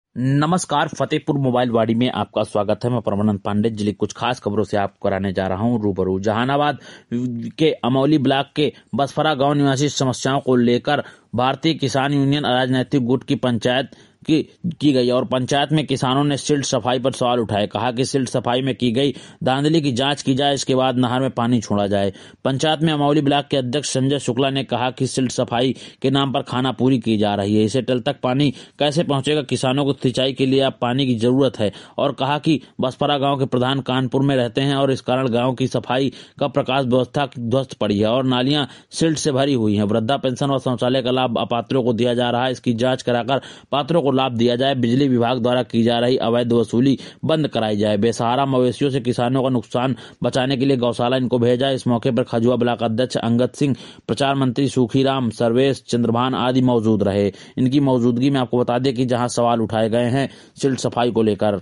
नमस्कार, फतेहपुर मोबाइल वाड़ी में आपका स्वागत है। मैं परमानंद पांडे। जिले कुछ खास खबरों से आपको कराने जा रहा हूं रूबरू। जहानाबाद के अमौली ब्लॉक के बसफरा गांव निवासी समस्याओं को लेकर भारतीय किसान यूनियन राजनैतिक गुट की पंचायत की गई और पंचायत में किसानों ने सिल्ट सफाई पर सवाल उठाए। कहा कि सिल्ट सफाई में की गई धांधली की जांच की जाए, इसके बाद नहर में पानी छोड़ा जाए। पंचायत में अमौली ब्लॉक के अध्यक्ष संजय शुक्ला ने कहा कि सिल्ट सफाई के नाम पर खाना पूरी की जा रही है, इसे टेल तक पानी कैसे पहुंचेगा? किसानों को सिंचाई के लिए अब पानी की जरूरत है। और कहा कि बसफरा गांव के प्रधान कानपुर में रहते हैं और इस कारण गांव की सफाई का प्रकाश व्यवस्था ध्वस्त पड़ी है और नालियां सिल्ट से भरी हुई हैं। वृद्धा पेंशन और शौचालय का लाभ अपात्रों को दिया जा रहा है, इसकी जांच कराकर पात्रों को लाभ दिया जाए। बिजली विभाग द्वारा की जा रही अवैध वसूली बंद कराई जाए। बेसहारा मवेशियों से किसानों का नुकसान बचाने के लिए गौशाला इनको भेजा। इस मौके पर खजुआ ब्लॉक अध्यक्ष अंगद सिंह, प्रचार मंत्री सुखीराम, सर्वेश, चंद्रभान आदि मौजूद रहे। इनकी मौजूदगी में आपको बता दें कि जहां सवाल उठाए गए हैं सिल्ट सफाई को लेकर।